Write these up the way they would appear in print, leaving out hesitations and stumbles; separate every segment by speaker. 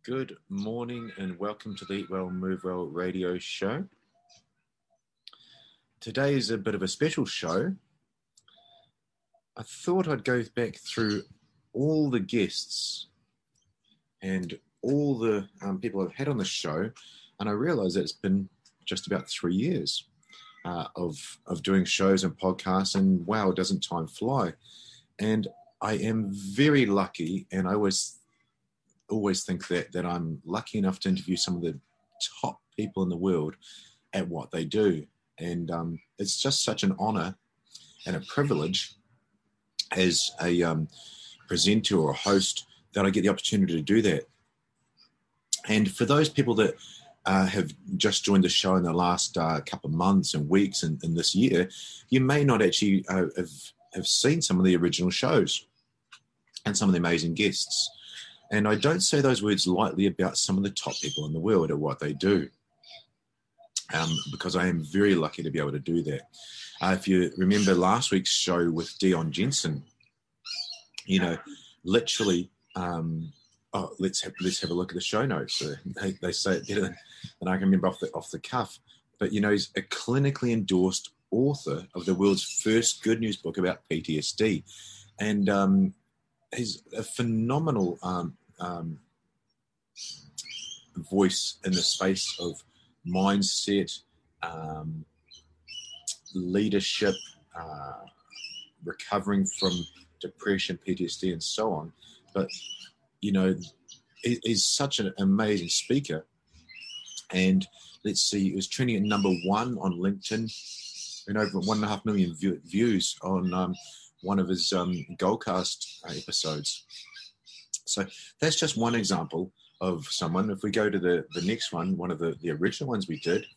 Speaker 1: Good morning and welcome to the Eat Well, Move Well radio show. Today is a bit of a special show. I thought I'd go back through all the guests and all the people I've had on the show, and I realised that it's been just about 3 years of doing shows and podcasts, and wow, doesn't time fly. And I am very lucky, and I always think that I'm lucky enough to interview some of the top people in the world at what they do. And it's just such an honor and a privilege as a presenter or a host that I get the opportunity to do that. And for those people that have just joined the show in the last couple of months and weeks and this year, you may not actually have seen some of the original shows and some of the amazing guests. And I don't say those words lightly about some of the top people in the world at what they do, because I am very lucky to be able to do that. If you remember last week's show with Dion Jensen, literally, let's have a look at the show notes. They say it better than I can remember off the cuff. But, he's a clinically endorsed author of the world's first good news book about PTSD. And he's a phenomenal voice in the space of mindset, leadership, recovering from depression, PTSD, and so on. But, he's such an amazing speaker. And let's see, he was trending at number 1 on LinkedIn and over 1.5 million views on one of his Goldcast episodes. So that's just one example of someone. If we go to the next one of the original ones we did,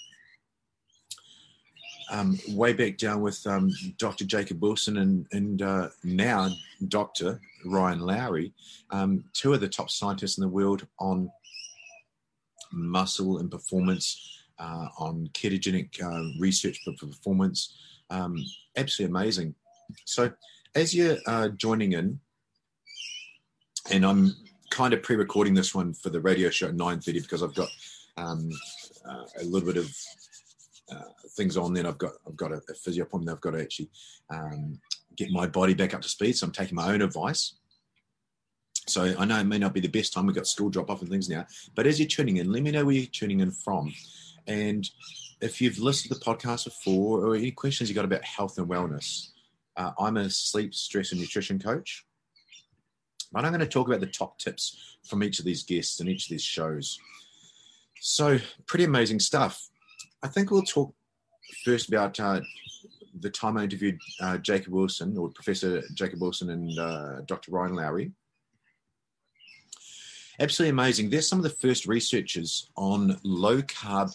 Speaker 1: way back down with Dr. Jacob Wilson and now Dr. Ryan Lowry, 2 of the top scientists in the world on muscle and performance, on ketogenic research for performance. Absolutely amazing. So as you're joining in, and I'm kind of pre-recording this one for the radio show at 9:30 because I've got a little bit of things on. Then I've got a physio appointment. I've got to actually get my body back up to speed. So I'm taking my own advice. So I know it may not be the best time. We've got school drop-off and things now. But as you're tuning in, let me know where you're tuning in from. And if you've listened to the podcast before or any questions you got about health and wellness, I'm a sleep, stress, and nutrition coach. But I'm going to talk about the top tips from each of these guests and each of these shows. So pretty amazing stuff. I think we'll talk first about the time I interviewed Jacob Wilson, or Professor Jacob Wilson, and Dr. Ryan Lowry. Absolutely amazing. They're some of the first researchers on low carb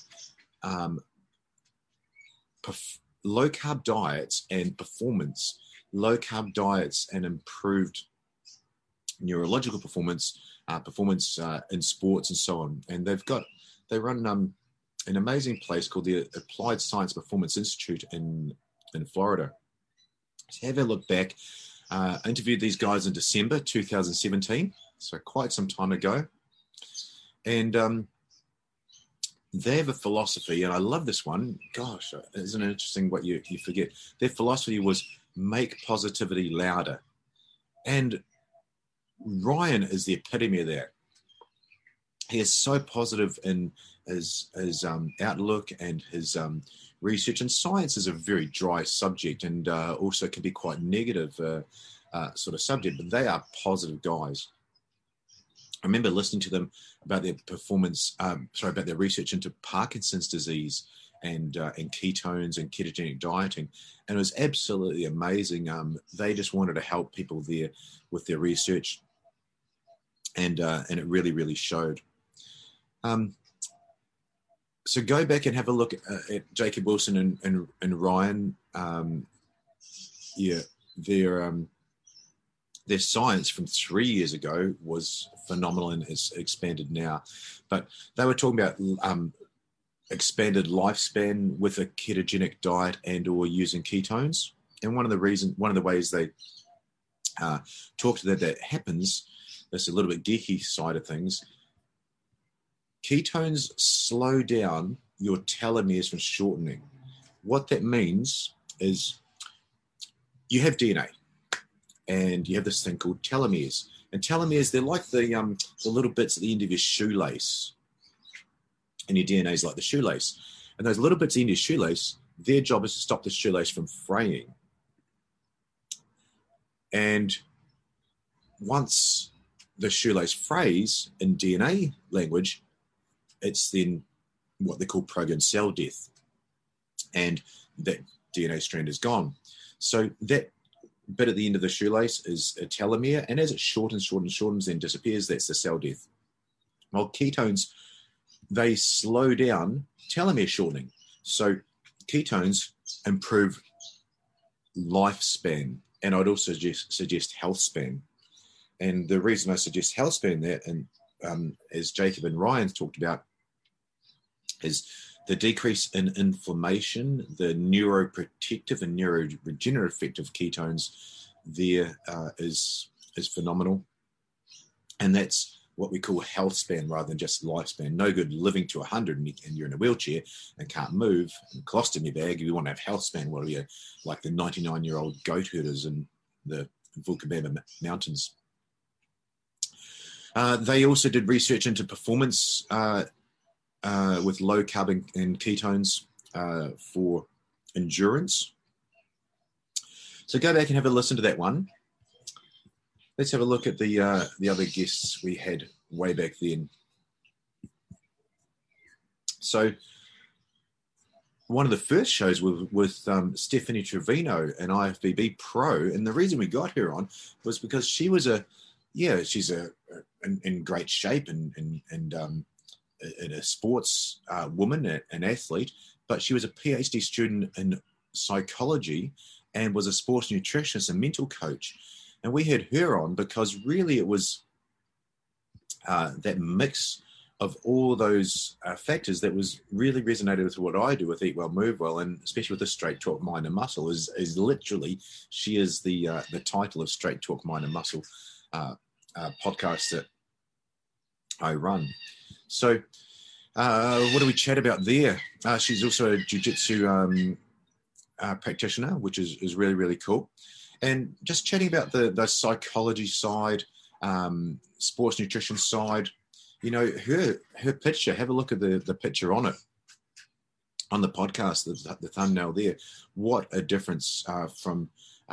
Speaker 1: diets and performance, low carb diets and improved neurological performance in sports and so on. And they run an amazing place called the Applied Science Performance Institute in Florida. So have a look back. I interviewed these guys in December 2017, so quite some time ago. And they have a philosophy, and I love this one. Gosh, isn't it interesting what you forget? Their philosophy was make positivity louder. And Ryan is the epitome of that. He is so positive in his outlook and his research. And science is a very dry subject and also can be quite negative sort of subject, but they are positive guys. I remember listening to them about their about their research into Parkinson's disease and ketones and ketogenic dieting. And it was absolutely amazing. They just wanted to help people there with their research. And it really, really showed. So go back and have a look at Jacob Wilson and Ryan. Their science from 3 years ago was phenomenal and has expanded now. But they were talking about expanded lifespan with a ketogenic diet and or using ketones. And one of the ways they talk to that happens, that's a little bit geeky side of things, ketones slow down your telomeres from shortening. What that means is you have DNA and you have this thing called telomeres. And telomeres, they're like the little bits at the end of your shoelace. And your DNA is like the shoelace. And those little bits at the end of your shoelace, their job is to stop the shoelace from fraying. And once the shoelace frays in DNA language, it's then what they call programmed cell death. And that DNA strand is gone. So that bit at the end of the shoelace is a telomere, and as it shortens, then disappears, that's the cell death. Well, ketones, they slow down telomere shortening. So ketones improve lifespan, and I'd also suggest health span. And the reason I suggest health span there, and as Jacob and Ryan talked about, is the decrease in inflammation, the neuroprotective and neuroregenerative effect of ketones there is phenomenal. And that's what we call health span rather than just lifespan. No good living to 100 and you're in a wheelchair and can't move and colostomy bag. If you want to have health span, what are you, like the 99-year-old goat herders in the Vilcabamba Mountains. They also did research into performance with low carb and ketones for endurance. So go back and have a listen to that one. Let's have a look at the other guests we had way back then. So one of the first shows was with Stephanie Trevino, an IFBB pro, and the reason we got her on was because she was she's in great shape and a sports woman, an athlete, but she was a PhD student in psychology and was a sports nutritionist and mental coach. And we had her on because really it was that mix of all those factors that was really resonated with what I do with Eat Well, Move Well, and especially with the Straight Talk Mind and Muscle is literally, she is the title of Straight Talk Mind and Muscle podcast that I run. So what do we chat about there? She's also a jiu-jitsu practitioner, which is really, really cool. And just chatting about the psychology side, sports nutrition side, you know, her picture, have a look at the picture on it, on the podcast, the thumbnail there. What a difference from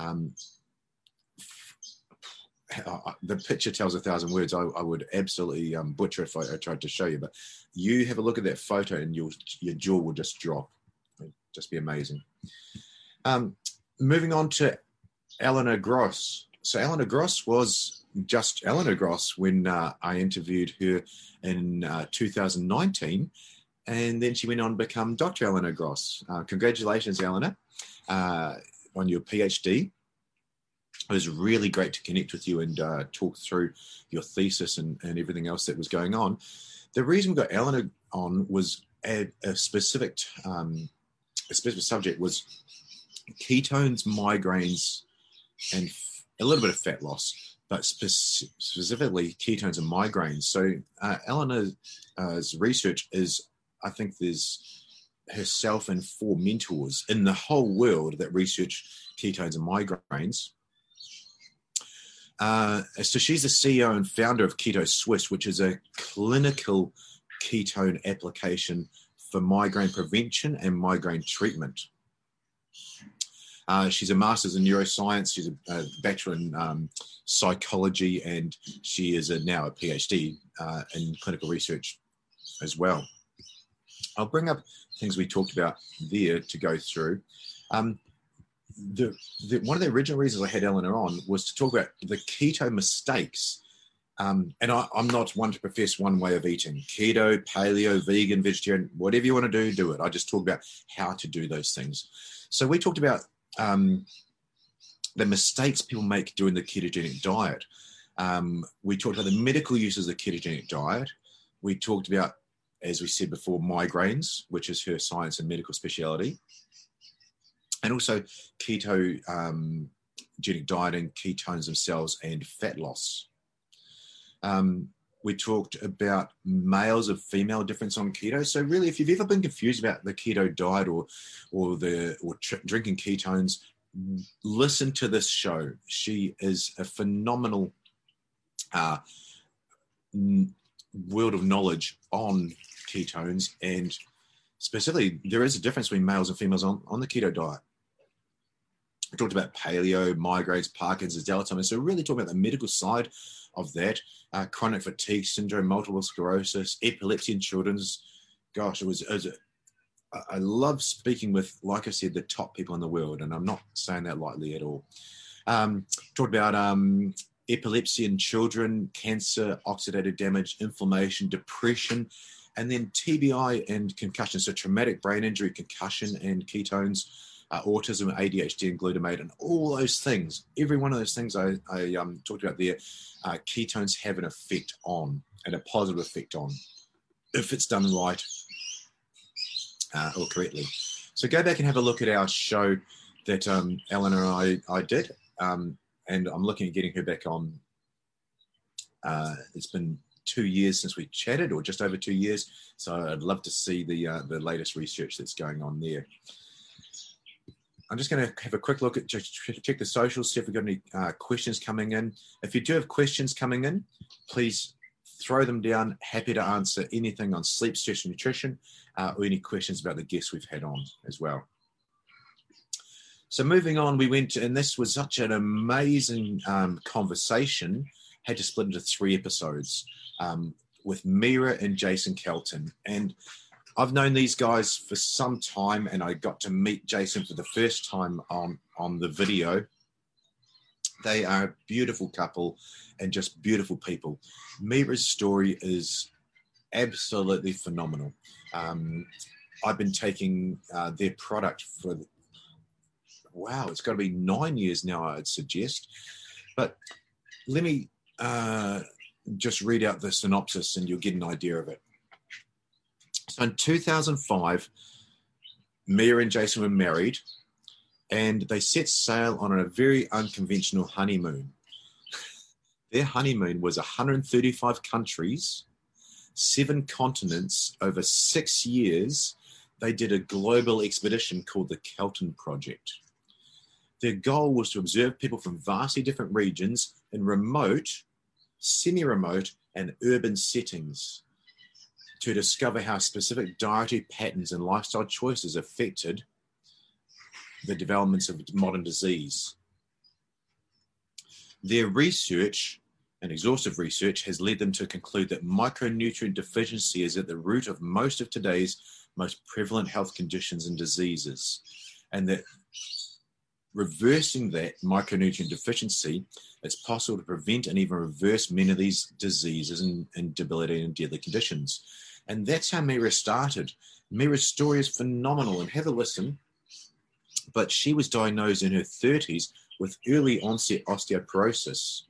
Speaker 1: the picture tells 1,000 words. I would absolutely butcher if I tried to show you, but you have a look at that photo and your jaw will just drop. It'll just be amazing. Moving on to Eleanor Gross. So Eleanor Gross was just Eleanor Gross when I interviewed her in 2019, and then she went on to become Dr. Eleanor Gross. Congratulations, Eleanor, on your PhD. It was really great to connect with you and talk through your thesis and everything else that was going on. The reason we got Eleanor on was a specific subject was ketones, migraines, and a little bit of fat loss, but specifically ketones and migraines. So Eleanor's research is, I think there's herself and 4 mentors in the whole world that research ketones and migraines. So she's the CEO and founder of Keto Swiss, which is a clinical ketone application for migraine prevention and migraine treatment. She's a master's in neuroscience. She's a bachelor in psychology, and she is now a PhD in clinical research as well. I'll bring up things we talked about there to go through. One of the original reasons I had Eleanor on was to talk about the keto mistakes. And I'm not one to profess one way of eating. Keto, paleo, vegan, vegetarian, whatever you want to do it. I just talk about how to do those things. So we talked about the mistakes people make during the ketogenic diet. We talked about the medical uses of the ketogenic diet. We talked about, as we said before, migraines, which is her science and medical speciality. And also ketogenic dieting, ketones themselves, and fat loss. we talked about males of female difference on keto. So really, if you've ever been confused about the keto diet or drinking ketones, listen to this show. She is a phenomenal world of knowledge on ketones, and specifically, there is a difference between males and females on the keto diet. We talked about paleo, migraines, Parkinson's, Alzheimer's. So really talking about the medical side of that, chronic fatigue syndrome, multiple sclerosis, epilepsy in children's. Gosh, I love speaking with, like I said, the top people in the world, and I'm not saying that lightly at all. Talked about epilepsy in children, cancer, oxidative damage, inflammation, depression, and then TBI and concussion. So traumatic brain injury, concussion, and ketones, autism, ADHD, and glutamate, and all those things. Every one of those things I talked about there, ketones have an effect on, and a positive effect on, if it's done right or correctly. So go back and have a look at our show that Eleanor and I did, and I'm looking at getting her back on. It's been 2 years since we chatted, or just over 2 years. So I'd love to see the latest research that's going on there. I'm just going to have a quick look at, just check the socials, see if we've got any questions coming in. If you do have questions coming in, please throw them down. Happy to answer anything on sleep, stress, and nutrition, or any questions about the guests we've had on as well. So moving on, we went, and this was such an amazing conversation, had to split into 3 episodes with Mira and Jason Kelton. And I've known these guys for some time, and I got to meet Jason for the first time on the video. They are a beautiful couple and just beautiful people. Mira's story is absolutely phenomenal. I've been taking their product for, wow, it's got to be 9 years now, I'd suggest. But let me just read out the synopsis and you'll get an idea of it. So in 2005, Mira and Jason were married, and they set sail on a very unconventional honeymoon. Their honeymoon was 135 countries, 7 continents, over 6 years. They did a global expedition called the Kelton Project. Their goal was to observe people from vastly different regions in remote, semi-remote, and urban settings, to discover how specific dietary patterns and lifestyle choices affected the developments of modern disease. Their research, and exhaustive research, has led them to conclude that micronutrient deficiency is at the root of most of today's most prevalent health conditions and diseases, and that reversing that micronutrient deficiency, it's possible to prevent and even reverse many of these diseases and debilitating and deadly conditions. And that's how Mira started. Mira's story is phenomenal, and have a listen. But she was diagnosed in her 30s with early onset osteoporosis,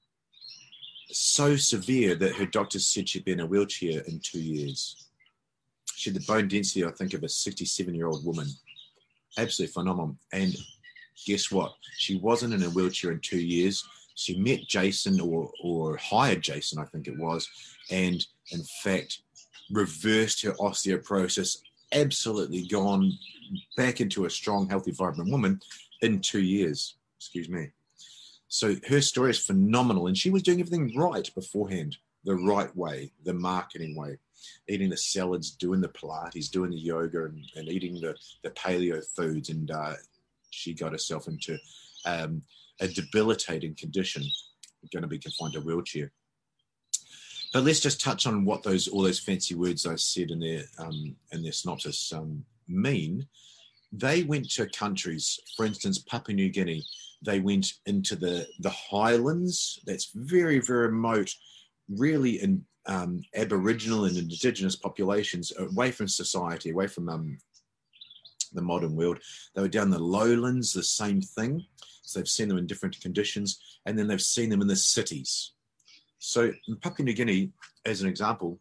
Speaker 1: so severe that her doctors said she'd be in a wheelchair in 2 years. She had the bone density, I think, of a 67-year-old woman. Absolutely phenomenal. And guess what? She wasn't in a wheelchair in 2 years. She met Jason, or hired Jason, I think it was, and in fact reversed her osteoporosis, absolutely gone back into a strong, healthy, vibrant woman in 2 years. Excuse me. So her story is phenomenal, and she was doing everything right beforehand, the right way, the marketing way, eating the salads, doing the Pilates, doing the yoga, and eating the paleo foods, and she got herself into a debilitating condition, going to be confined to a wheelchair. But let's just touch on what all those fancy words I said in their synopsis mean. They went to countries, for instance, Papua New Guinea. They went into the highlands. That's very, very remote, really in Aboriginal and indigenous populations, away from society, away from the modern world. They were down the lowlands, the same thing. So they've seen them in different conditions, and then they've seen them in the cities. So in Papua New Guinea, as an example,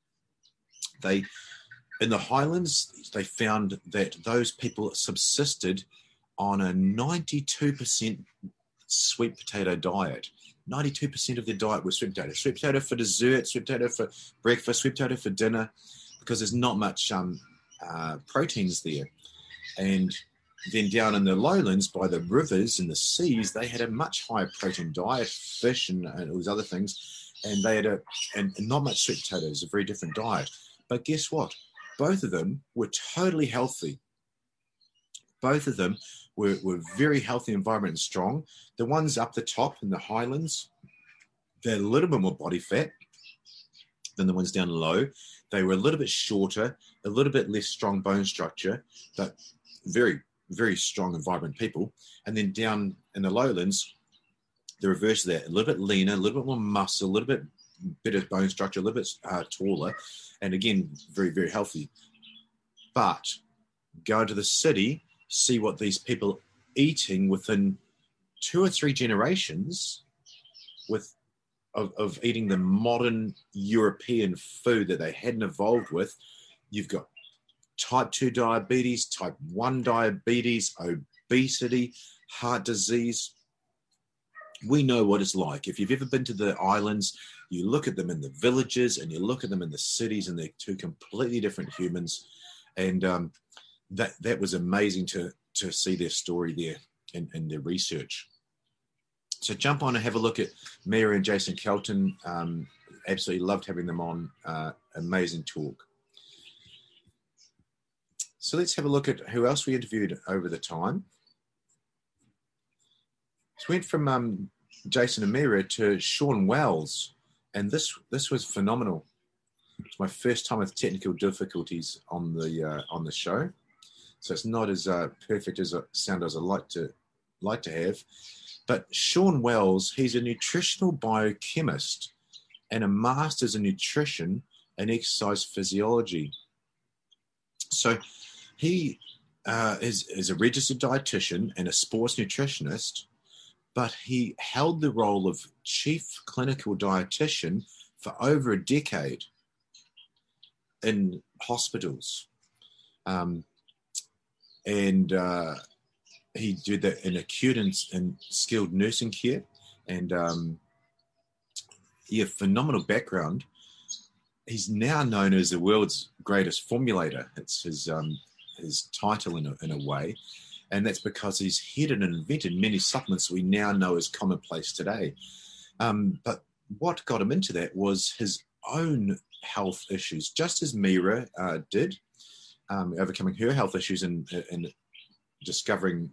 Speaker 1: in the highlands, they found that those people subsisted on a 92% sweet potato diet. 92% of their diet was sweet potato. Sweet potato for dessert, sweet potato for breakfast, sweet potato for dinner, because there's not much proteins there. And then down in the lowlands by the rivers and the seas, they had a much higher protein diet, fish and all those other things. And they had and not much sweet potatoes, a very different diet. But guess what? Both of them were totally healthy. Both of them were very healthy environment and strong. The ones up the top in the highlands, they had a little bit more body fat than the ones down low. They were a little bit shorter, a little bit less strong bone structure, but very, very strong and vibrant people. And then down in the lowlands, the reverse of that, a little bit leaner, a little bit more muscle, a little bit better bone structure, a little bit taller, and again, very, very healthy. But go to the city, see what these people eating within 2 or 3 generations of eating the modern European food that they hadn't evolved with. You've got type 2 diabetes, type 1 diabetes, obesity, heart disease. We know what it's like. If you've ever been to the islands, you look at them in the villages and you look at them in the cities, and they're two completely different humans. And that was amazing to see their story there and their research. So jump on and have a look at Mira and Jason Kelton. Absolutely loved having them on. Amazing talk. So let's have a look at who else we interviewed over the time. So we went from Jason and Mira to Sean Wells, and this was phenomenal. It's my first time with technical difficulties on the show, so it's not as perfect as a sound as I like to have. But Sean Wells, he's a nutritional biochemist and a master's in nutrition and exercise physiology. So he is a registered dietitian and a sports nutritionist, but he held the role of chief clinical dietitian for over a decade in hospitals. He did that in acute and skilled nursing care, and phenomenal background. He's now known as the world's greatest formulator. It's his title in a way, and that's because he's headed and invented many supplements we now know as commonplace today. But what got him into that was his own health issues, just as Mira did, overcoming her health issues and discovering,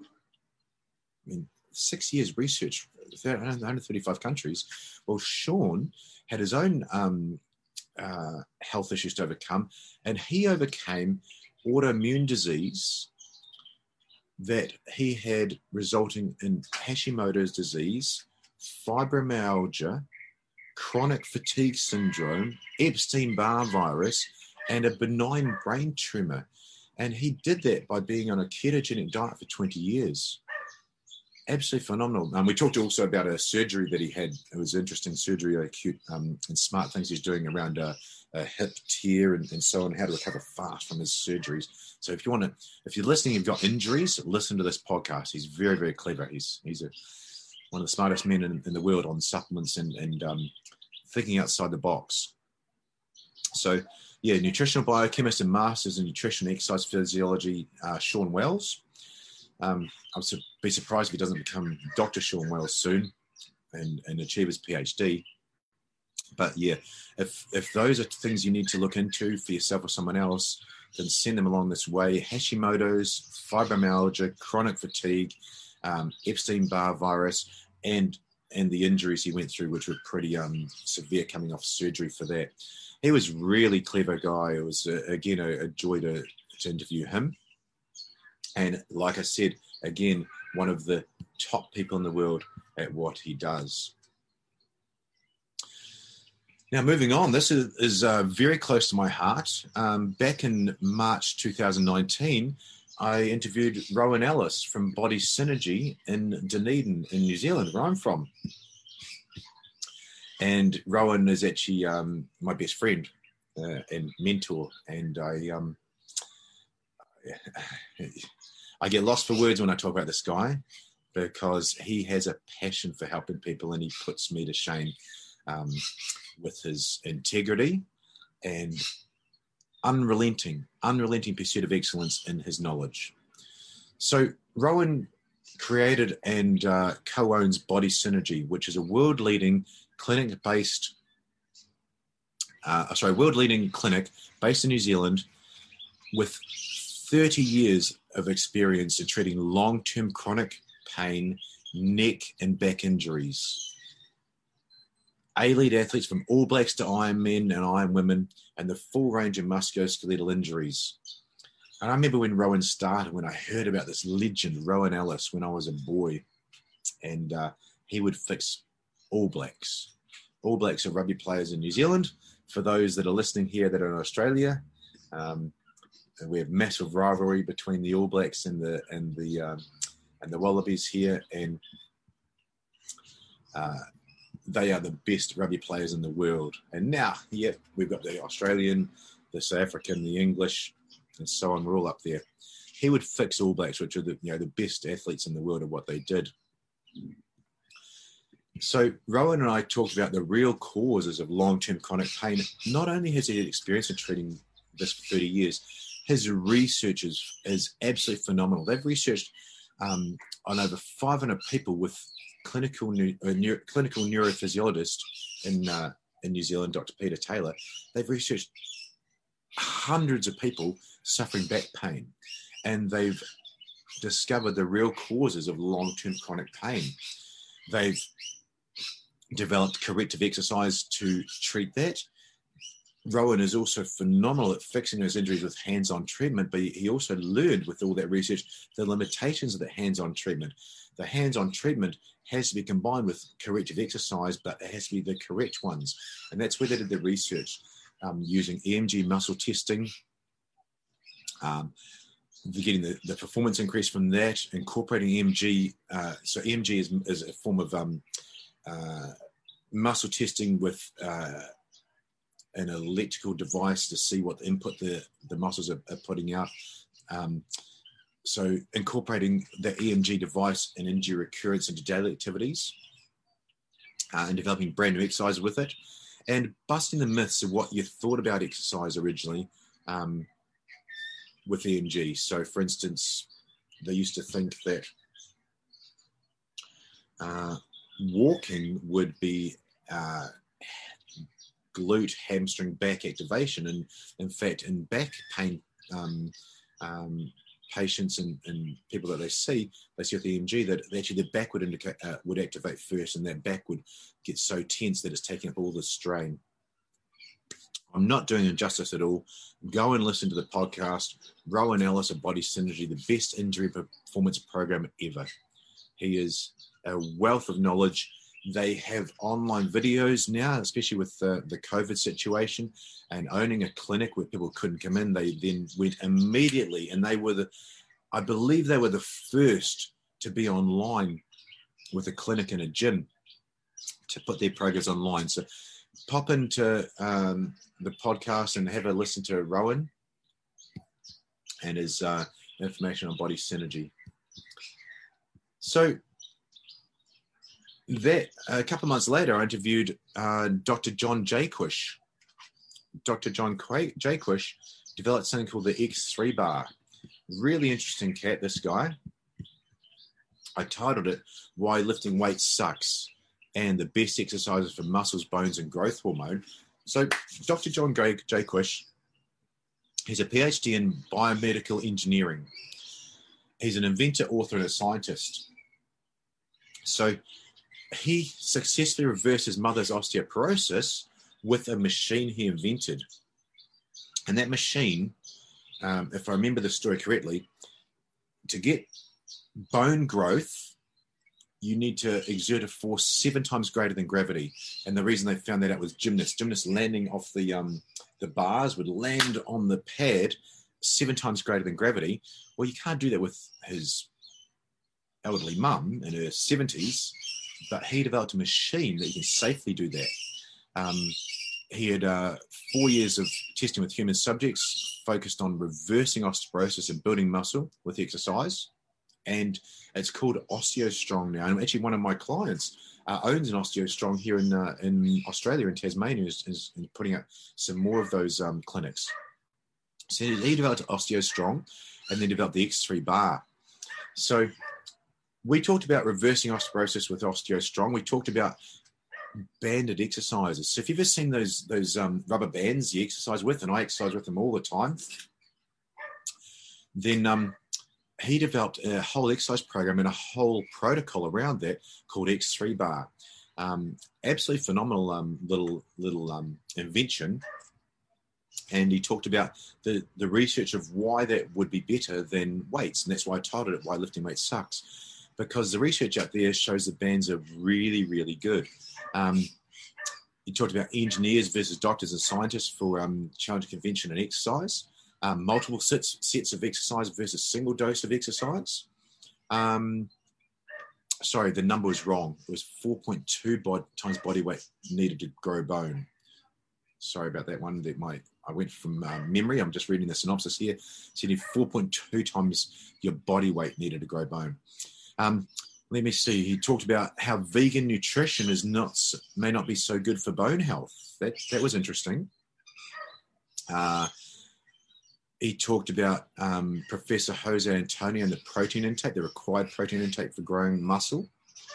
Speaker 1: 6 years research, 135 countries. Well, Sean had his own health issues to overcome, and he overcame autoimmune disease that he had, resulting in Hashimoto's disease, fibromyalgia, chronic fatigue syndrome, Epstein-Barr virus, and a benign brain tumor. And he did that by being on a ketogenic diet for 20 years. Absolutely phenomenal. We talked also about a surgery that he had. It was interesting surgery, acute and smart things he's doing around a hip tear and so on, how to recover fast from his surgeries. So if you're listening, you've got injuries, listen to this podcast. He's very, very clever. He's one of the smartest men in the world on supplements and thinking outside the box. So nutritional biochemist and masters in nutrition and exercise physiology, Sean Wells. I would be surprised if he doesn't become Dr. Sean Wells soon and achieve his PhD. But if those are things you need to look into for yourself or someone else, then send them along this way. Hashimoto's, fibromyalgia, chronic fatigue, Epstein-Barr virus, and the injuries he went through, which were pretty severe, coming off surgery for that. He was a really clever guy. It was, again, a joy to interview him. And like I said, again, one of the top people in the world at what he does. Now, moving on, this is very close to my heart. Back in March 2019, I interviewed Rowan Ellis from Body Synergy in Dunedin in New Zealand, where I'm from. And Rowan is actually my best friend and mentor. And I get lost for words when I talk about this guy, because he has a passion for helping people, and he puts me to shame with his integrity and unrelenting pursuit of excellence in his knowledge. So Rowan created and co-owns Body Synergy, which is a world-leading clinic based in New Zealand with 30 years of experience in treating long-term chronic pain, neck and back injuries. A-lead athletes from All Blacks to Ironmen and Ironwomen, and the full range of musculoskeletal injuries. And I remember when Rowan started, when I heard about this legend, Rowan Ellis, when I was a boy, and he would fix All Blacks. All Blacks are rugby players in New Zealand. For those that are listening here that are in Australia, we have massive rivalry between the All Blacks and the Wallabies here, and they are the best rugby players in the world. And now, we've got the Australian, the South African, the English, and so on. We're all up there. He would fix All Blacks, which are the best athletes in the world of what they did. So Rowan and I talked about the real causes of long-term chronic pain. Not only has he had experience in treating this for 30 years, his research is absolutely phenomenal. They've researched on over 500 people with clinical neurophysiologist in New Zealand, Dr. Peter Taylor. They've researched hundreds of people suffering back pain, and they've discovered the real causes of long-term chronic pain. They've developed corrective exercise to treat that. Rowan is also phenomenal at fixing those injuries with hands-on treatment, but he also learned with all that research the limitations of the hands-on treatment. The hands-on treatment has to be combined with corrective exercise, but it has to be the correct ones. And that's where they did the research using EMG muscle testing, getting the performance increase from that, incorporating EMG. So EMG is a form of muscle testing with an electrical device to see what input the muscles are putting out. So incorporating the EMG device and injury recurrence into daily activities, and developing brand new exercise with it, and busting the myths of what you thought about exercise originally with EMG. So for instance, they used to think that walking would be glute, hamstring, back activation. And in fact, in back pain patients and people that they see with EMG, that actually the back would activate first, and that back would get so tense that it's taking up all the strain. I'm not doing injustice at all. Go and listen to the podcast. Rowan Ellis of Body Synergy, the best injury performance program ever. He is a wealth of knowledge. They have online videos now, especially with the COVID situation and owning a clinic where people couldn't come in. They then went immediately, and I believe they were the first to be online with a clinic and a gym to put their programs online. So pop into the podcast and have a listen to Rowan and his information on Body Synergy. So that a couple of months later, I interviewed Dr. John Jaquish. Dr. John Jaquish developed something called the X3 bar. Really interesting cat, this guy. I titled it Why Lifting Weights Sucks and the Best Exercises for Muscles, Bones and Growth Hormone. So Dr. John Jaquish, he's a PhD in biomedical engineering. He's an inventor, author, and a scientist. So he successfully reversed his mother's osteoporosis with a machine he invented. And that machine, if I remember the story correctly, to get bone growth, you need to exert a force 7 times greater than gravity. And the reason they found that out was gymnasts. Gymnasts landing off the bars would land on the pad 7 times greater than gravity. Well, you can't do that with his elderly mum in her 70s, but he developed a machine that you can safely do that. He had 4 years of testing with human subjects focused on reversing osteoporosis and building muscle with exercise. and it's called OsteoStrong now. And actually, one of my clients owns an OsteoStrong here in Australia, in Tasmania, is putting up some more of those clinics. So he developed OsteoStrong, and then developed the X3 bar. So we talked about reversing osteoporosis with OsteoStrong. We talked about banded exercises. So if you've ever seen those rubber bands you exercise with, and I exercise with them all the time, then he developed a whole exercise program and a whole protocol around that called X3 bar. Absolutely phenomenal little invention. And he talked about the research of why that would be better than weights. And that's why I titled it, Why Lifting Weights Sucks. Because the research out there shows that bands are really, really good. He talked about engineers versus doctors and scientists for challenge convention and exercise. Multiple sets of exercise versus single dose of exercise. Sorry, the number was wrong. It was 4.2 times body weight needed to grow bone. Sorry about that one. I went from memory. I'm just reading the synopsis here. So you need 4.2 times your body weight needed to grow bone. Let me see. He talked about how vegan nutrition may not be so good for bone health. That was interesting. He talked about Professor Jose Antonio and the protein intake, the required protein intake for growing muscle.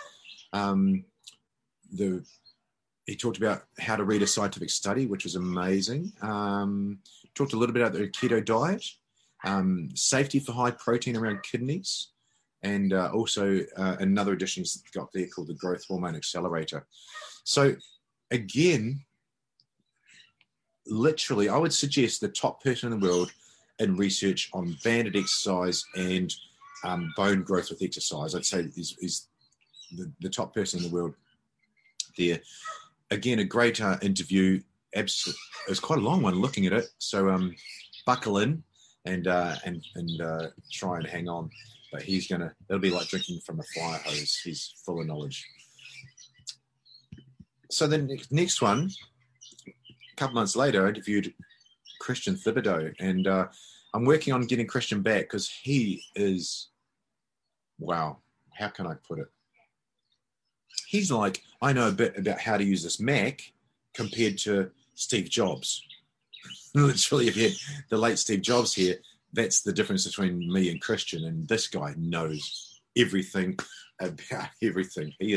Speaker 1: He talked about how to read a scientific study, which was amazing. Talked a little bit about the keto diet, safety for high protein around kidneys, and also another addition he's got there called the growth hormone accelerator. So again, literally, I would suggest the top person in the world in research on banded exercise and bone growth with exercise, I'd say is the top person in the world there. Again, a great interview. Absolutely, it was quite a long one looking at it. So buckle in and try and hang on. But it'll be like drinking from a fire hose. He's full of knowledge. So then next one, a couple months later, I interviewed Christian Thibodeau, and I'm working on getting Christian back because he is, wow, how can I put it? He's like, I know a bit about how to use this Mac compared to Steve Jobs. Literally, if you had the late Steve Jobs here, that's the difference between me and Christian. And this guy knows everything about everything. He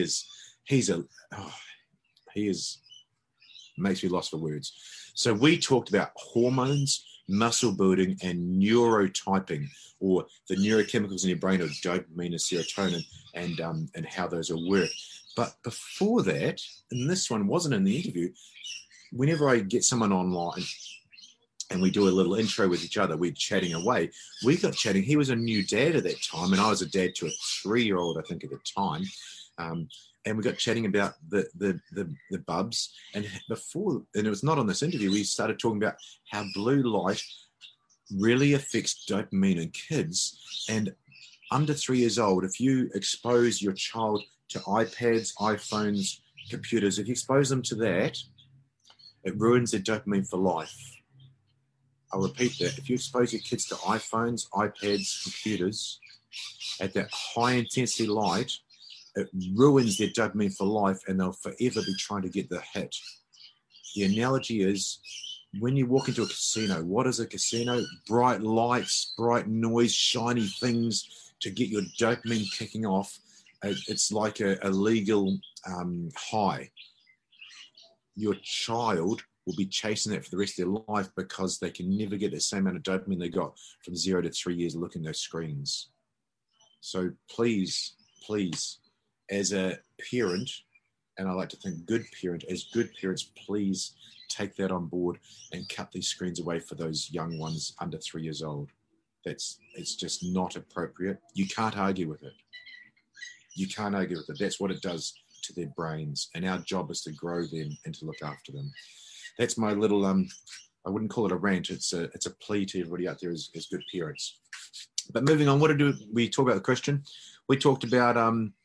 Speaker 1: makes me lost for words. So we talked about hormones, muscle building, and neurotyping, or the neurochemicals in your brain of dopamine and serotonin, and how those will work. But before that, and this one wasn't in the interview, whenever I get someone online and we do a little intro with each other, we're chatting away. We got chatting. He was a new dad at that time, and I was a dad to a 3-year-old, I think, at the time. And we got chatting about the bubs. And it was not on this interview, we started talking about how blue light really affects dopamine in kids. And under 3 years old, if you expose your child to iPads, iPhones, computers, if you expose them to that, it ruins their dopamine for life. I'll repeat that. If you expose your kids to iPhones, iPads, computers at that high intensity light, it ruins their dopamine for life, and they'll forever be trying to get the hit. The analogy is, when you walk into a casino, what is a casino? Bright lights, bright noise, shiny things to get your dopamine kicking off. It's like a legal high. Your child will be chasing that for the rest of their life because they can never get the same amount of dopamine they got from 0 to 3 years looking at those screens. So please, as a parent, and I like to think good parent, as good parents, please take that on board and cut these screens away for those young ones under 3 years old. It's just not appropriate. You can't argue with it. You can't argue with it. That's what it does to their brains. And our job is to grow them and to look after them. That's my little, I wouldn't call it a rant. It's a plea to everybody out there as good parents. But moving on, what did we talk about with Christian? We talked about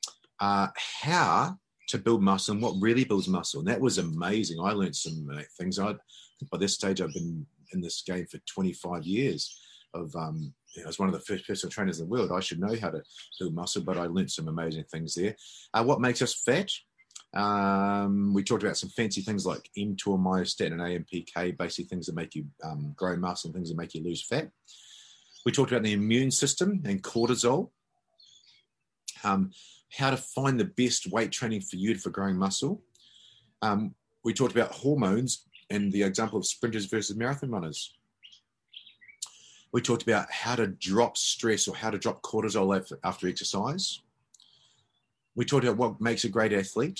Speaker 1: how to build muscle and what really builds muscle. And that was amazing. I learned some things. By this stage, I've been in this game for 25 years. as one of the first personal trainers in the world, I should know how to build muscle, but I learned some amazing things there. What makes us fat? We talked about some fancy things like mTOR, myostatin, and AMPK, basically things that make you grow muscle and things that make you lose fat. We talked about the immune system and cortisol, how to find the best weight training for you for growing muscle. We talked about hormones and the example of sprinters versus marathon runners. We talked about how to drop stress or how to drop cortisol after exercise. We talked about what makes a great athlete.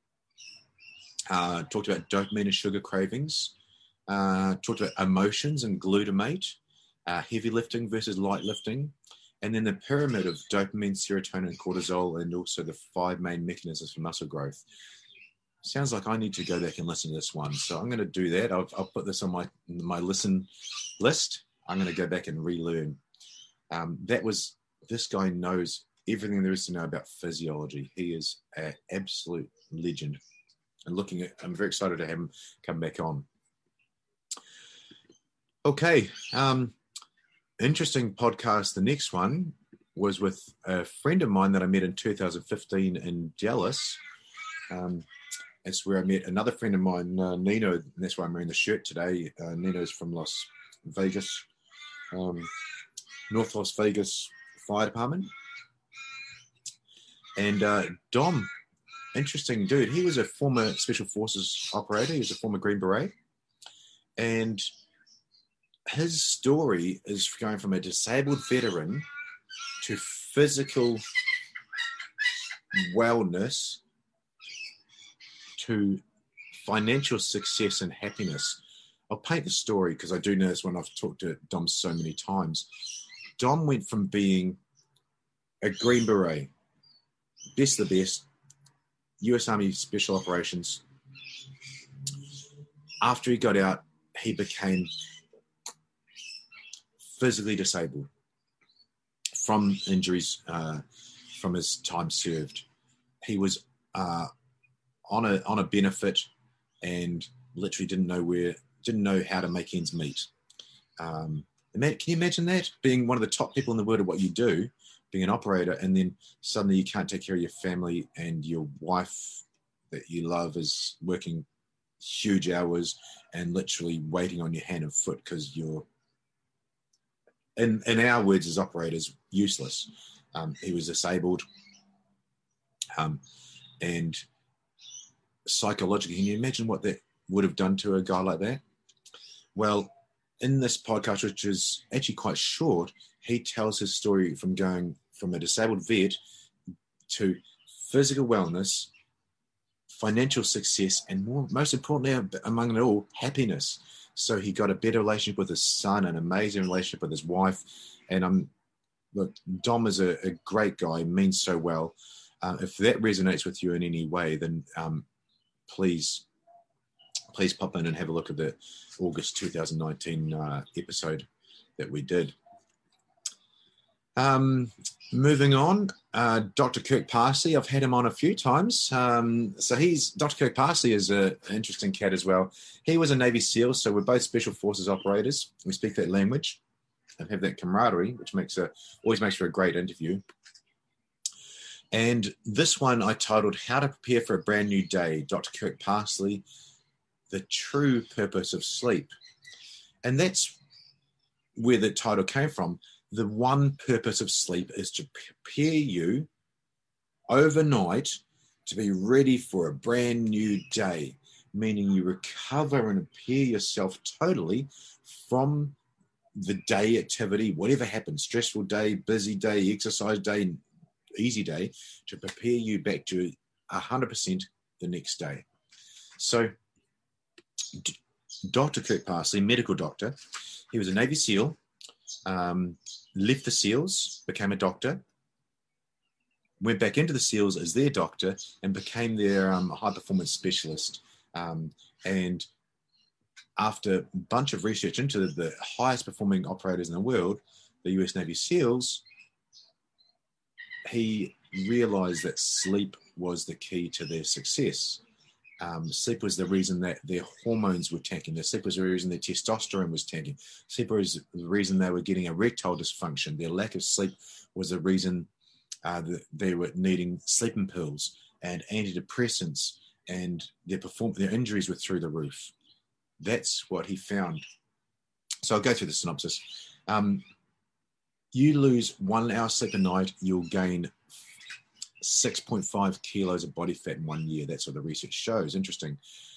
Speaker 1: Talked about dopamine and sugar cravings. Talked about emotions and glutamate, heavy lifting versus light lifting, and then the pyramid of dopamine, serotonin, and cortisol, and also the 5 main mechanisms for muscle growth. Sounds like I need to go back and listen to this one. So I'm going to do that. I'll put this on my listen list. I'm going to go back and relearn. This guy knows everything there is to know about physiology. He is an absolute legend. And I'm very excited to have him come back on. Okay. Interesting podcast. The next one was with a friend of mine that I met in 2015 in Dallas. That's where I met another friend of mine, Nino, and that's why I'm wearing the shirt today. Nino's from Las Vegas, North Las Vegas Fire Department. And Dom, interesting dude. He was a former Special Forces operator. He was a former Green Beret. And his story is going from a disabled veteran to physical wellness to financial success and happiness. I'll paint the story because I do know this one. I've talked to Dom so many times. Dom went from being a Green Beret, best of the best, US Army Special Operations. After he got out, he became physically disabled from injuries from his time served. He was on a benefit and literally didn't know how to make ends meet. Can you imagine that? Being one of the top people in the world at what you do, being an operator, and then suddenly you can't take care of your family and your wife that you love is working huge hours and literally waiting on your hand and foot because you're, in our words as operators, useless. He was disabled. And psychologically, can you imagine what that would have done to a guy like that? Well, in this podcast, which is actually quite short, he tells his story from going from a disabled vet to physical wellness, financial success, and most importantly, among it all, happiness. So he got a better relationship with his son, an amazing relationship with his wife. And look, Dom is a great guy, means so well. If that resonates with you in any way, then please pop in and have a look at the August 2019 episode that we did. Moving on, Dr. Kirk Parsley. I've had him on a few times. So Dr. Kirk Parsley is an interesting cat as well. He was a Navy SEAL, so we're both Special Forces operators. We speak that language and have that camaraderie, which always makes for a great interview. And this one I titled How to Prepare for a Brand New Day, Dr. Kirk Parsley, The True Purpose of Sleep. And that's where the title came from. The one purpose of sleep is to prepare you overnight to be ready for a brand new day, meaning you recover and prepare yourself totally from the day activity, whatever happens, stressful day, busy day, exercise day, easy day, to prepare you back to 100% the next day. So Dr. Kirk Parsley, medical doctor, he was a Navy SEAL, left the SEALs, became a doctor, went back into the SEALs as their doctor and became their high-performance specialist. And after a bunch of research into the highest-performing operators in the world, the US Navy SEALs, he realized that sleep was the key to their success. Sleep was the reason that their hormones were tanking. Sleep was the reason their testosterone was tanking. Sleep was the reason they were getting erectile dysfunction. Their lack of sleep was the reason that they were needing sleeping pills and antidepressants, and their injuries were through the roof. That's what he found. So I'll go through the synopsis. You lose 1 hour sleep a night, you'll gain 6.5 kilos of body fat in 1 year. That's what the research shows. Interesting.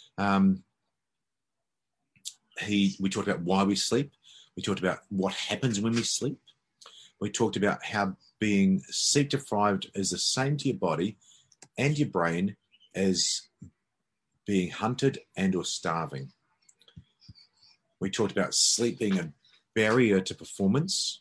Speaker 1: We talked about why we sleep. We talked about what happens when we sleep. We talked about how being sleep deprived is the same to your body and your brain as being hunted and or starving. We talked about sleep being a barrier to performance.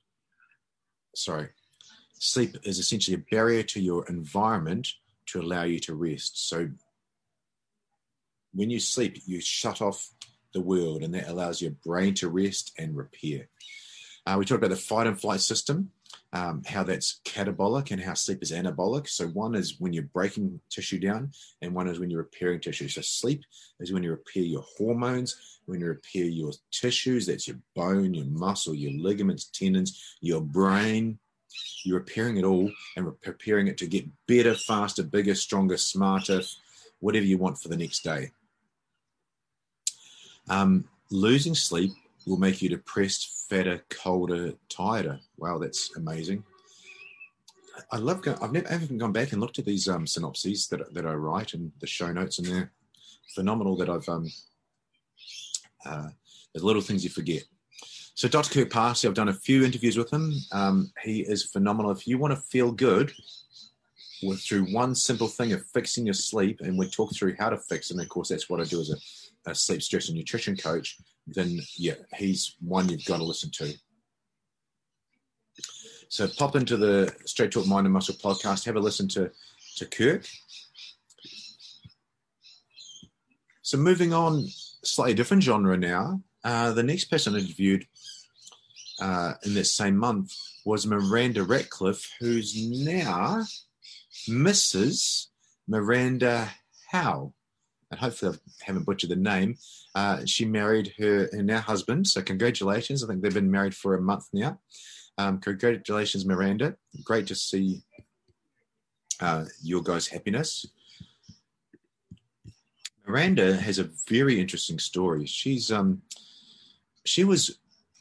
Speaker 1: Sleep is essentially a barrier to your environment to allow you to rest. So when you sleep, you shut off the world, and that allows your brain to rest and repair. We talked about the fight and flight system, how that's catabolic and how sleep is anabolic. So one is when you're breaking tissue down, and one is when you're repairing tissue. So sleep is when you repair your hormones, when you repair your tissues, that's your bone, your muscle, your ligaments, tendons, your brain. You're repairing it all and preparing it to get better, faster, bigger, stronger, smarter, whatever you want for the next day. Losing sleep will make you depressed, fatter, colder, tireder. Wow, that's amazing. I haven't gone back and looked at these synopses that I write and the show notes, and they're phenomenal. That there's little things you forget. So Dr. Kirk Parsley, I've done a few interviews with him. He is phenomenal. If you want to feel good through one simple thing of fixing your sleep, and we talk through how to fix it, and of course that's what I do as a sleep, stress and nutrition coach, then yeah, he's one you've got to listen to. So pop into the Straight Talk Mind and Muscle podcast, have a listen to Kirk. So moving on, slightly different genre now. The next person I interviewed in this same month was Miranda Ratcliffe, who's now Mrs. Miranda Howe. And hopefully I haven't butchered the name. She married her now husband, so congratulations. I think they've been married for a month now. Congratulations, Miranda. Great to see your guys' happiness. Miranda has a very interesting story. She was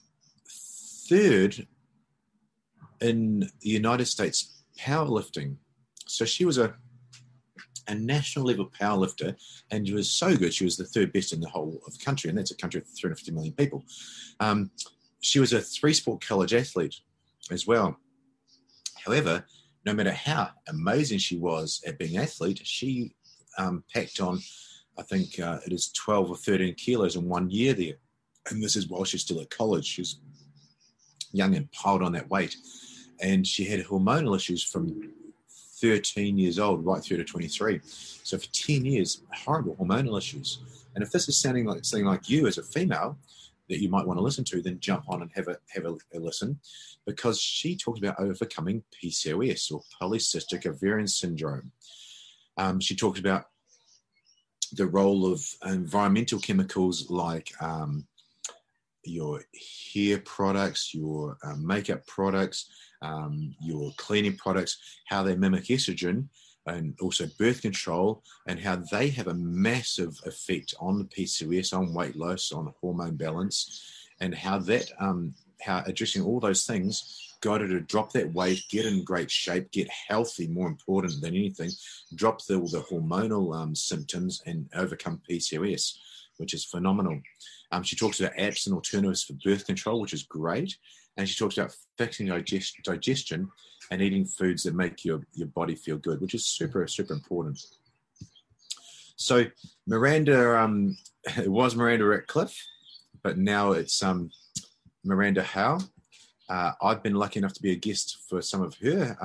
Speaker 1: third in the United States powerlifting. So she was a national level powerlifter, and she was so good. She was the third best in the whole of the country, and that's a country of 350 million people. She was a 3-sport college athlete as well. However, no matter how amazing she was at being an athlete, she packed on, I think it is 12 or 13 kilos in 1 year there. And this is while she's still at college. She's young and piled on that weight. And she had hormonal issues from 13 years old right through to 23. So for 10 years, horrible hormonal issues. And if this is sounding like something like you as a female that you might want to listen to, then jump on and have a listen, because she talked about overcoming PCOS, or polycystic ovarian syndrome. She talked about the role of environmental chemicals like your hair products, your makeup products, your cleaning products, how they mimic estrogen, and also birth control, and how they have a massive effect on the PCOS, on weight loss, on hormone balance, and how addressing all those things got her to drop that weight, get in great shape, get healthy, more important than anything, drop all the hormonal symptoms, and overcome PCOS, which is phenomenal. She talks about apps and alternatives for birth control, which is great. And she talks about fixing digestion and eating foods that make your body feel good, which is super, super important. So Miranda, it was Miranda Ratcliffe, but now it's Miranda Howe. I've been lucky enough to be a guest for some of her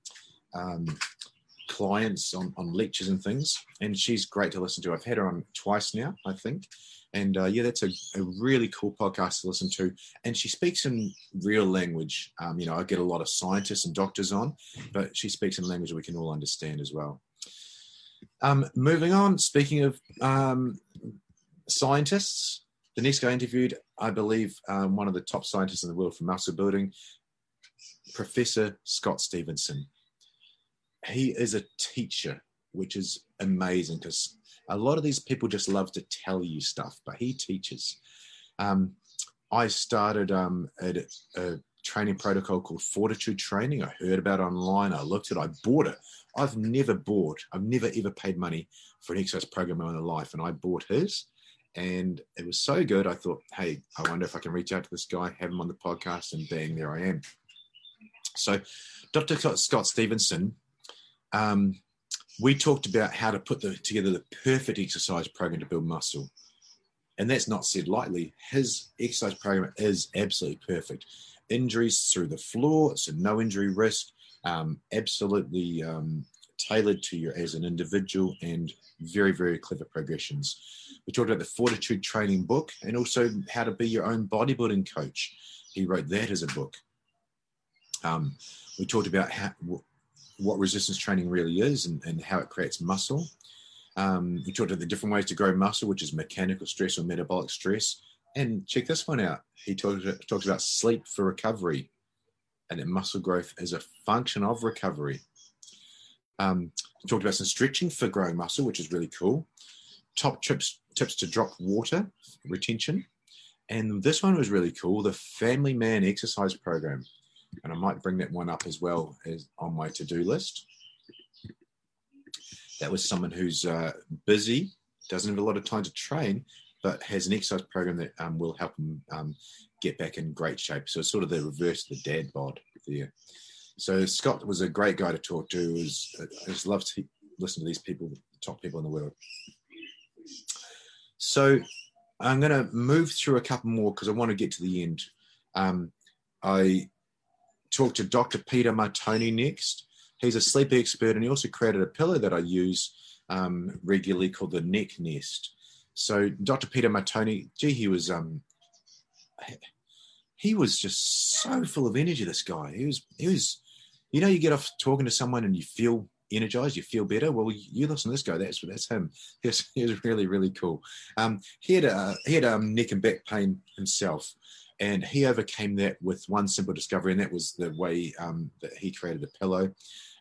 Speaker 1: clients on lectures and things, and she's great to listen to. I've had her on twice now, I think. And that's a really cool podcast to listen to. And she speaks in real language. I get a lot of scientists and doctors on, but she speaks in language we can all understand as well. Moving on, speaking of scientists, the next guy interviewed, I believe, one of the top scientists in the world for muscle building, Professor Scott Stevenson. He is a teacher, which is amazing because a lot of these people just love to tell you stuff, but he teaches. I started a training protocol called Fortitude Training. I heard about it online. I looked at it. I bought it. I've never ever paid money for an exercise program in my life. And I bought his. And it was so good. I thought, hey, I wonder if I can reach out to this guy, have him on the podcast, and bang, there I am. So Dr. Scott Stevenson, we talked about how to put together the perfect exercise program to build muscle. And that's not said lightly. His exercise program is absolutely perfect. Injuries through the floor, so no injury risk, absolutely tailored to you as an individual, and very, very clever progressions. We talked about the Fortitude Training book and also how to be your own bodybuilding coach. He wrote that as a book. We talked about what resistance training really is and how it creates muscle. We talked about the different ways to grow muscle, which is mechanical stress or metabolic stress. And check this one out. He talks about sleep for recovery, and that muscle growth is a function of recovery. We talked about some stretching for growing muscle, which is really cool. Top tips to drop water retention. And this one was really cool, the Family Man exercise program. And I might bring that one up as well as on my to-do list. That was someone who's busy, doesn't have a lot of time to train, but has an exercise program that will help them get back in great shape. So it's sort of the reverse of the dad bod there. So Scott was a great guy to talk to. I just love to listen to these people, the top people in the world. So I'm going to move through a couple more because I want to get to the end. I talked to Dr. Peter Martoni next. He's a sleep expert, and he also created a pillow that I use regularly called the Neck Nest. So Dr. Peter Martoni, he was just so full of energy, this guy. He was, you get off talking to someone and you feel energized, you feel better. Well, you listen to this guy, that's him. He was really, really cool. He had neck and back pain himself, and he overcame that with one simple discovery, and that was the way that he created the pillow.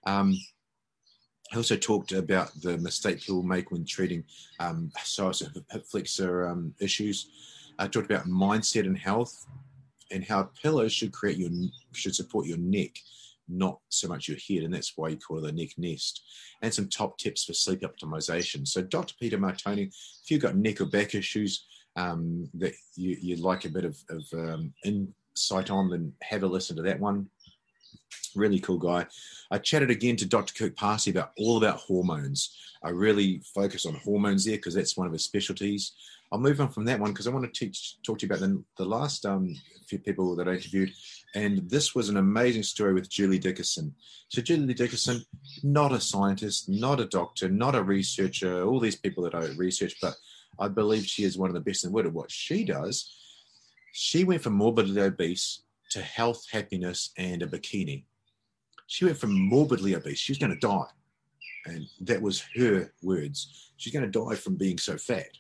Speaker 1: He also talked about the mistake people make when treating psoas hip flexor issues. I talked about mindset and health, and how pillows should support your neck, not so much your head, and that's why you call it a neck nest. And some top tips for sleep optimization. So Dr. Peter Martoni, if you've got neck or back issues that you'd like a bit of insight on, then have a listen to that one. Really cool guy. I chatted again to Dr. Kirk Parsi all about hormones. I really focus on hormones there because that's one of his specialties. I'll move on from that one because I want to talk to you about the last few people that I interviewed. And this was an amazing story with Julie Dickerson. So Julie Dickerson, not a scientist, not a doctor, not a researcher, all these people that I research, but I believe she is one of the best in the world at what she does. She went from morbidly obese to health, happiness, and a bikini. She went from morbidly obese. She was going to die. And that was her words. She's going to die from being so fat.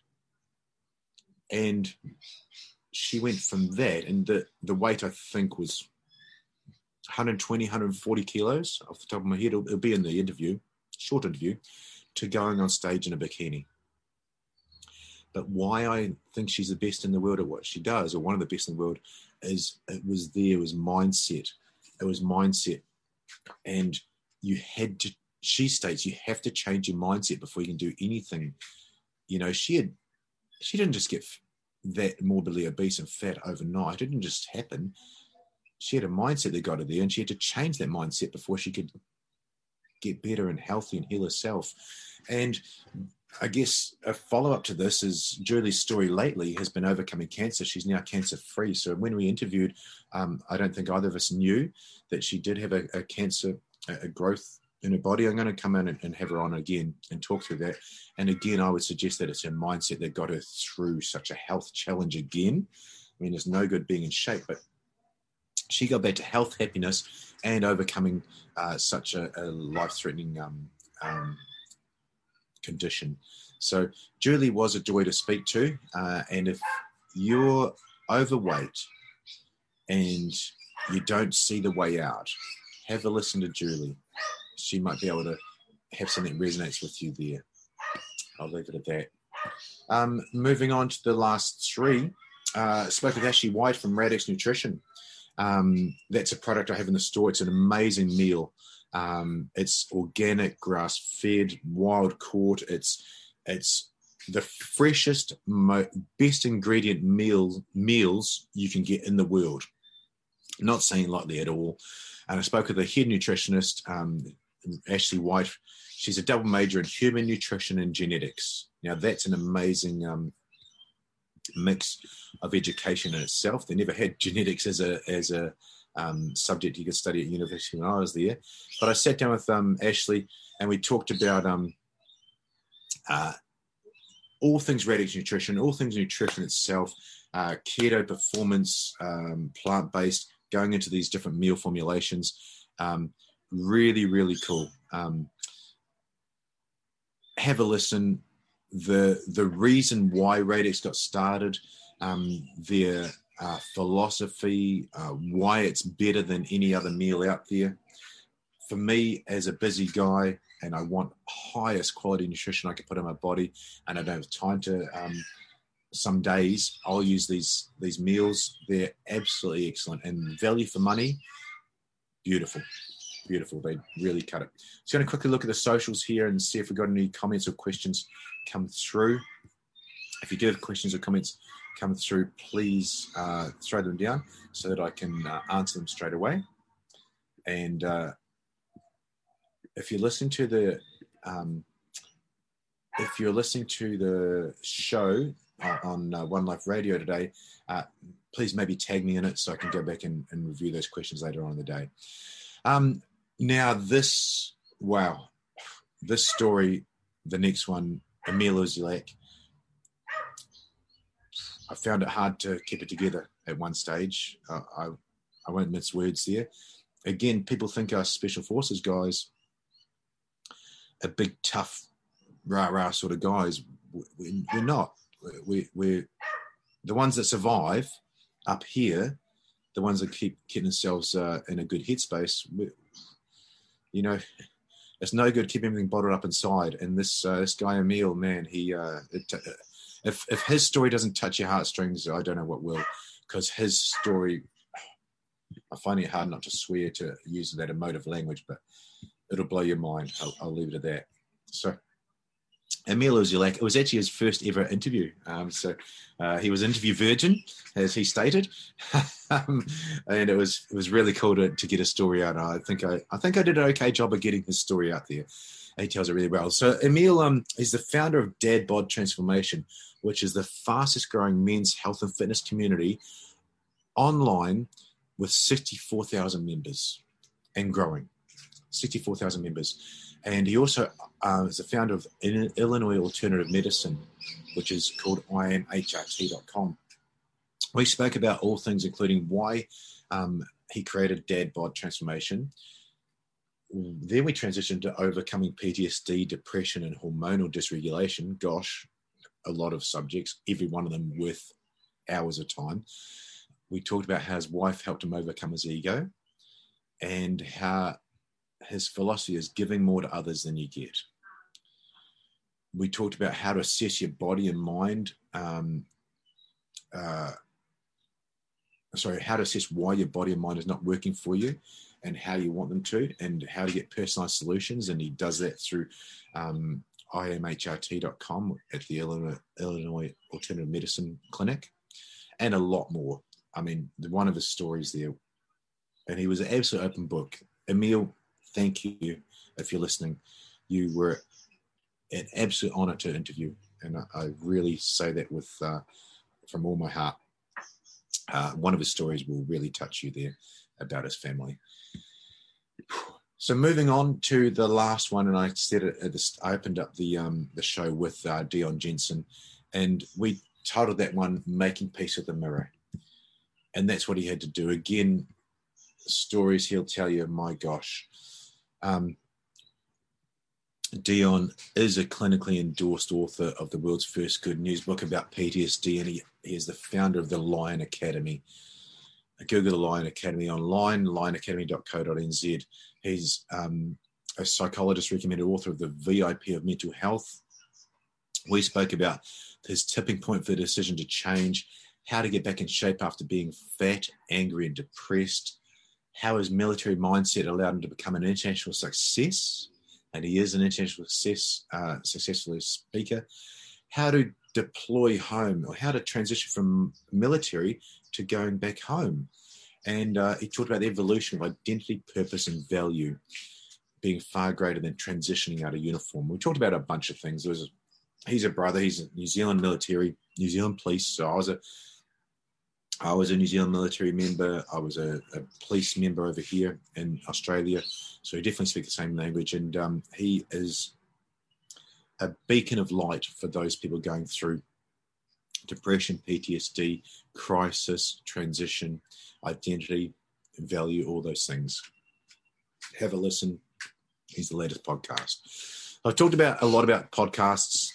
Speaker 1: And she went from that, and the weight I think was 120, 140 kilos off the top of my head. It'll be in the interview, short interview, to going on stage in a bikini. But why I think she's the best in the world at what she does, or one of the best in the world, is it was mindset. It was mindset. And she states you have to change your mindset before you can do anything. She didn't just get that morbidly obese and fat overnight. It didn't just happen. She had a mindset that got her there, and she had to change that mindset before she could get better and healthy and heal herself. And I guess a follow-up to this is Julie's story lately has been overcoming cancer. She's now cancer-free. So when we interviewed, I don't think either of us knew that she did have a cancer, a growth in her body. I'm going to come in and have her on again and talk through that. And again, I would suggest that it's her mindset that got her through such a health challenge again. I mean, it's no good being in shape, but she got back to health, happiness, and overcoming such a life-threatening condition. So Julie was a joy to speak to, and if you're overweight and you don't see the way out, have a listen to Julie. She might be able to have something that resonates with you there. I'll leave it at that. Moving on to the last three, spoke with Ashley White from Radix Nutrition. That's a product I have in the store. It's an amazing meal. It's organic, grass-fed, wild-caught. It's the freshest, best ingredient meals you can get in the world. Not saying lightly at all. And I spoke with a head nutritionist, Ashley White. She's a double major in human nutrition and genetics. Now, that's an amazing mix of education in itself. They never had genetics as a subject you could study at university when I was there. But I sat down with Ashley and we talked about all things Radix Nutrition, all things nutrition itself, keto, performance, plant-based, going into these different meal formulations. Really, really cool. Have a listen. The reason why Radix got started, their philosophy, why it's better than any other meal out there. For me, as a busy guy, and I want highest quality nutrition I can put in my body, and I don't have time to, some days I'll use these meals. They're absolutely excellent, and value for money, beautiful. Beautiful. They really cut it. So I'm going to quickly look at the socials here and see if we've got any comments or questions come through. If you do have questions or comments come through, please throw them down so that I can answer them straight away. And if you're listening to the show on One Life Radio today, please maybe tag me in it so I can go back and review those questions later on in the day. Now this story, the next one, Emil Ozilek, I found it hard to keep it together at one stage. I won't mince words there. Again, people think us special forces guys are big, tough, rah-rah sort of guys. We're not. We're the ones that survive up here, the ones that keep getting themselves in a good headspace. You know, it's no good keeping everything bottled up inside. And this guy Emil, man, if his story doesn't touch your heartstrings, I don't know what will. Because his story, I find it hard not to swear to use that emotive language, but it'll blow your mind. I'll leave it at that. So, Emil Ozilek, it was actually his first ever interview. He was interview virgin, as he stated, and it was really cool to get his story out. I think I did an okay job of getting his story out there. He tells it really well. So Emil is the founder of Dad Bod Transformation, which is the fastest growing men's health and fitness community online with 64,000 members and growing. 64,000 members. And he also is the founder of Illinois Alternative Medicine, which is called IamHRT.com. We spoke about all things, including why he created Dad Bod Transformation. Then we transitioned to overcoming PTSD, depression, and hormonal dysregulation. Gosh, a lot of subjects, every one of them worth hours of time. We talked about how his wife helped him overcome his ego and how his philosophy is giving more to others than you get. We talked about how to assess your body and mind, how to assess why your body and mind is not working for you and how you want them to, and how to get personalized solutions. And he does that through IamHRT.com at the Illinois Alternative Medicine Clinic, and a lot more. I mean, one of his stories there, and he was an absolute open book. Emil, thank you if you're listening. You were an absolute honor to interview, and I really say that with from all my heart. One of his stories will really touch you there about his family. So moving on to the last one, and I said it at this, I opened up the show with Dion Jensen, and we titled that one "Making Peace with the Mirror," and that's what he had to do. Again, stories he'll tell you, my gosh. Dion is a clinically endorsed author of the world's first good news book about PTSD, and he is the founder of the Lion Academy. Google the Lion Academy online, lionacademy.co.nz. He's a psychologist recommended author of the VIP of mental health. We spoke about his tipping point for the decision to change, how to get back in shape after being fat, angry, and depressed, how his military mindset allowed him to become an international success, and he is an international successful speaker, how to deploy home, or how to transition from military to going back home. And he talked about the evolution of identity, purpose, and value being far greater than transitioning out of uniform. We talked about a bunch of things. He's a brother. He's a New Zealand military, New Zealand police. So I was a New Zealand military member. I was a police member over here in Australia. So he definitely speaks the same language. And he is a beacon of light for those people going through depression, PTSD, crisis, transition, identity, value, all those things. Have a listen. He's the latest podcast. I've talked a lot about podcasts.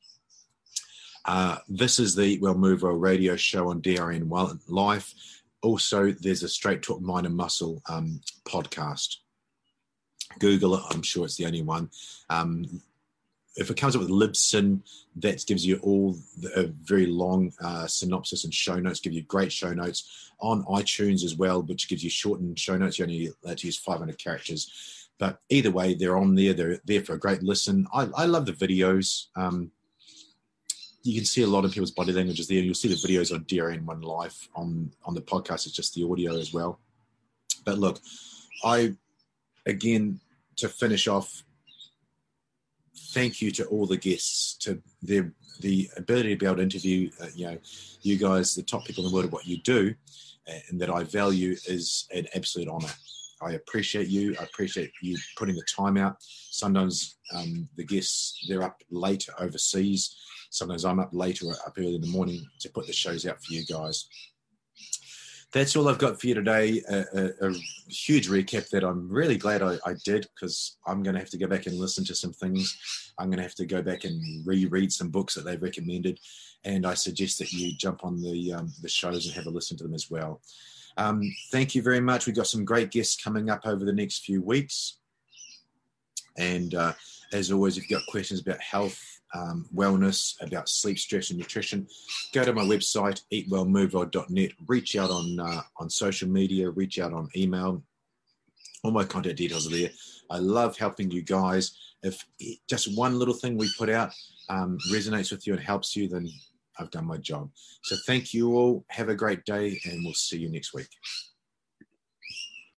Speaker 1: This is the Well Move Well radio show on DRN Life. Also, there's a Straight Talk Mind and Muscle podcast. Google it. I'm sure it's the only one. If it comes up with Libsyn, that gives you all a very long synopsis and show notes, give you great show notes on iTunes as well, which gives you shortened show notes. You only allowed to use 500 characters. But either way, they're on there. They're there for a great listen. I love the videos. You can see a lot of people's body languages there. You'll see the videos on DRN1 Life. On the podcast, it's just the audio as well. But look, again, to finish off, thank you to all the guests, to the ability to be able to interview you guys, the top people in the world of what you do, and that I value is an absolute honor. I appreciate you. I appreciate you putting the time out. Sometimes the guests, they're up late overseas. Sometimes I'm up late or up early in the morning to put the shows out for you guys. That's all I've got for you today. A huge recap that I'm really glad I did, because I'm going to have to go back and listen to some things. I'm going to have to go back and reread some books that they've recommended. And I suggest that you jump on the shows and have a listen to them as well. Thank you very much. We've got some great guests coming up over the next few weeks. And as always, if you've got questions about health, wellness, about sleep, stress, and nutrition, go to my website, eatwellmovewell.net. Reach out on social media, reach out on email. All my contact details are there. I love helping you guys. If just one little thing we put out resonates with you and helps you, then I've done my job. So thank you all. Have a great day, and we'll see you next week.